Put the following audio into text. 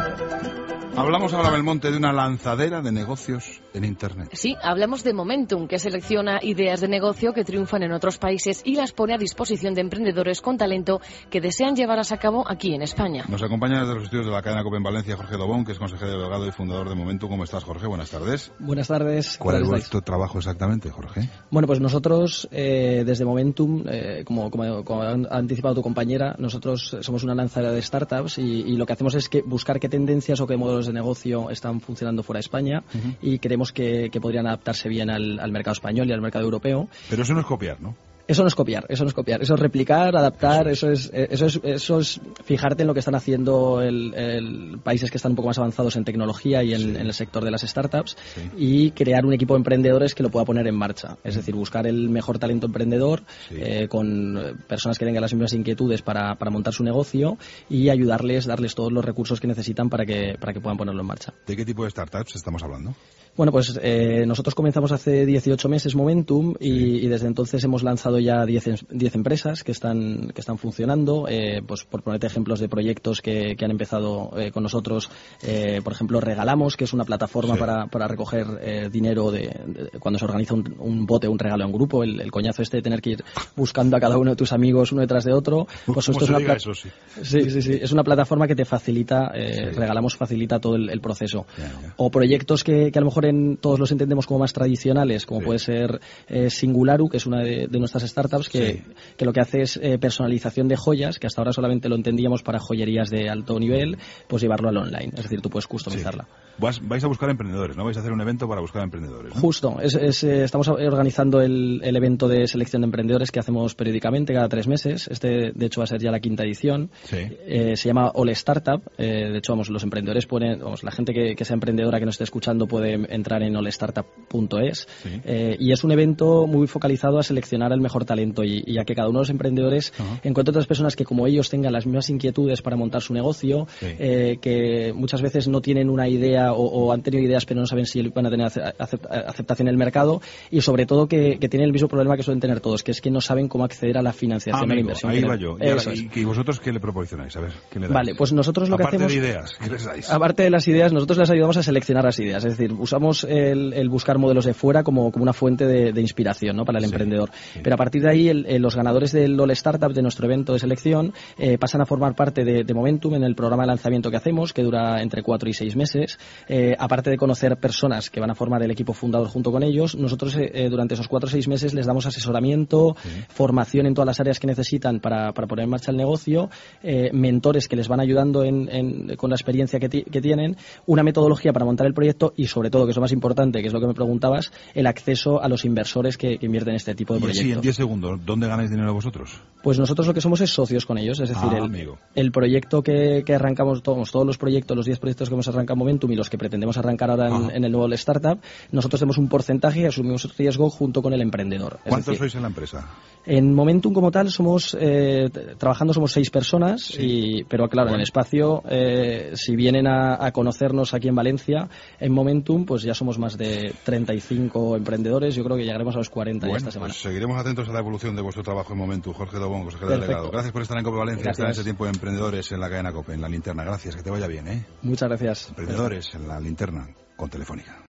Hablamos ahora, Belmonte, de una lanzadera de negocios en Internet. Sí, hablamos de Momentum, que selecciona ideas de negocio que triunfan en otros países y las pone a disposición de emprendedores con talento que desean llevarlas a cabo aquí en España. Nos acompaña desde los estudios de la cadena COPE en Valencia Jorge Dobón, que es consejero delegado y fundador de Momentum. ¿Cómo estás, Jorge? Buenas tardes. Buenas tardes. ¿Cuál es vuestro trabajo exactamente, Jorge? Bueno, pues nosotros, desde Momentum, como ha anticipado tu compañera, nosotros somos una lanzadera de startups y lo que hacemos es buscar qué tendencias o qué modelos de negocio están funcionando fuera de España y creemos que podrían adaptarse bien al mercado español y al mercado europeo. Pero eso no es copiar, ¿no? Eso no es copiar, eso es replicar, adaptar, eso es fijarte en lo que están haciendo países que están un poco más avanzados en tecnología y en el sector de las startups y crear un equipo de emprendedores que lo pueda poner en marcha. Es decir, buscar el mejor talento emprendedor con personas que tengan las mismas inquietudes para montar su negocio y ayudarles, darles todos los recursos que necesitan para que puedan ponerlo en marcha. ¿De qué tipo de startups estamos hablando? Bueno, pues nosotros comenzamos hace 18 meses Momentum y desde entonces hemos lanzado ya 10 empresas que están funcionando. Pues por ponerte ejemplos de proyectos que han empezado con nosotros, por ejemplo, Regalamos, que es una plataforma para recoger dinero cuando se organiza un bote, un regalo a un grupo, el coñazo este de tener que ir buscando a cada uno de tus amigos uno detrás de otro. Pues esto es una plataforma que te facilita, Regalamos facilita todo el proceso. O proyectos que a lo mejor todos los entendemos como más tradicionales, como puede ser Singularu, que es una de nuestras startups que lo que hace es personalización de joyas, que hasta ahora solamente lo entendíamos para joyerías de alto nivel, pues llevarlo al online, es decir, tú puedes customizarla. Vais a buscar emprendedores, ¿no? Vais a hacer un evento para buscar emprendedores, ¿no? Justo, estamos organizando el evento de selección de emprendedores que hacemos periódicamente cada 3 meses. Este, de hecho, va a ser ya la 5ª edición. Se llama All Startup. De hecho, los emprendedores la gente que sea emprendedora que nos esté escuchando puede entrar en allstartup.es y es un evento muy focalizado a seleccionar el mejor talento y a que cada uno de los emprendedores encuentre otras personas que como ellos tengan las mismas inquietudes para montar su negocio, que muchas veces no tienen una idea o han tenido ideas pero no saben si van a tener aceptación en el mercado y sobre todo que tienen el mismo problema que suelen tener todos, que es que no saben cómo acceder a la financiación o la inversión. Ahí va yo. ¿Y vosotros qué le proporcionáis? A ver, ¿qué le dais? Vale, pues nosotros lo que hacemos... Aparte de ideas, ¿qué les dais? Aparte de las ideas, nosotros les ayudamos a seleccionar las ideas, es decir, usamos el buscar modelos de fuera como una fuente de inspiración, ¿no?, para el emprendedor. Pero a partir de ahí, los ganadores del All Startup, de nuestro evento de selección, pasan a formar parte de Momentum en el programa de lanzamiento que hacemos, que dura entre 4 y 6 meses. Aparte de conocer personas que van a formar el equipo fundador junto con ellos, nosotros durante esos 4 o 6 meses les damos asesoramiento, formación en todas las áreas que necesitan para poner en marcha el negocio, mentores que les van ayudando con la experiencia que tienen, una metodología para montar el proyecto y sobre todo, que es lo más importante, que es lo que me preguntabas, el acceso a los inversores que invierten en este tipo de proyectos. Sí, en 10 segundos, ¿dónde ganáis dinero vosotros? Pues nosotros lo que somos es socios con ellos, es decir, el proyecto que arrancamos, todos los proyectos, los 10 proyectos que hemos arrancado en Momentum y los que pretendemos arrancar ahora en el nuevo Startup, nosotros tenemos un porcentaje y asumimos el riesgo junto con el emprendedor. ¿Cuántos sois en la empresa? En Momentum como tal trabajando somos 6 personas, pero claro, en el espacio, si vienen a conocernos aquí en Valencia, en Momentum, pues ya somos más de 35 emprendedores, yo creo que llegaremos a los 40 ya esta semana. Pues seguiremos atentos a la evolución de vuestro trabajo en Momentum. Jorge Dobón, consejero delegado. Gracias por estar en COPE Valencia, estar en ese tiempo de emprendedores en la cadena COPE, en la linterna. Gracias, que te vaya bien, ¿eh? Muchas gracias. Emprendedores en la linterna con Telefónica.